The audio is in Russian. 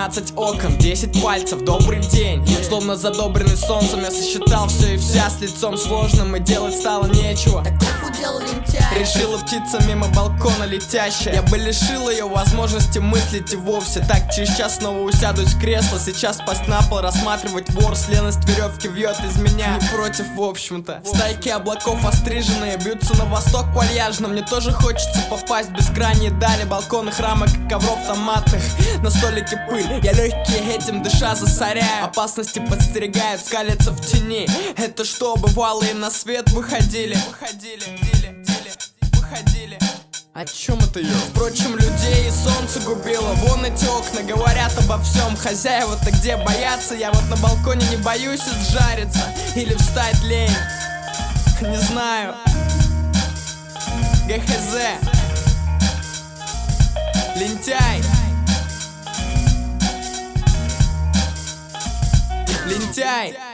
20 окон, 10 пальцев, добрый день. Словно задобренный солнцем я сосчитал все и вся с лицом сложным, и делать стало нечего. Решила птица мимо балкона летящая. Я бы лишил ее возможности мыслить и вовсе. Так, через час снова усядусь в кресло. Сейчас пасть на пол, рассматривать ворс. Леность веревки вьет из меня. Не против, в общем-то. Стайки облаков остриженные бьются на восток вальяжно. Мне тоже хочется попасть в бескрайние дали балконных рамок и ковров томатных. На столике пыль, я легкий этим дыша засоряю. Опасности подстерегают, скалятся в тени. Это что, бывалые на свет выходили? О чем это я? Впрочем, людей и солнце губило. Вон эти окна говорят обо всем. Хозяева-то где боятся? Я вот на балконе не боюсь изжариться или встать лень. Не знаю. ГХЗ. Лентяй. Лентяй.